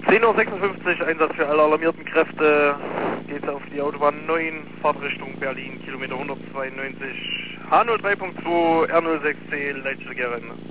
10:56 Uhr, Einsatz für alle alarmierten Kräfte. Geht auf die Autobahn 9, Fahrtrichtung Berlin, Kilometer 192, H03.2, R06C, Leitstelle Geren.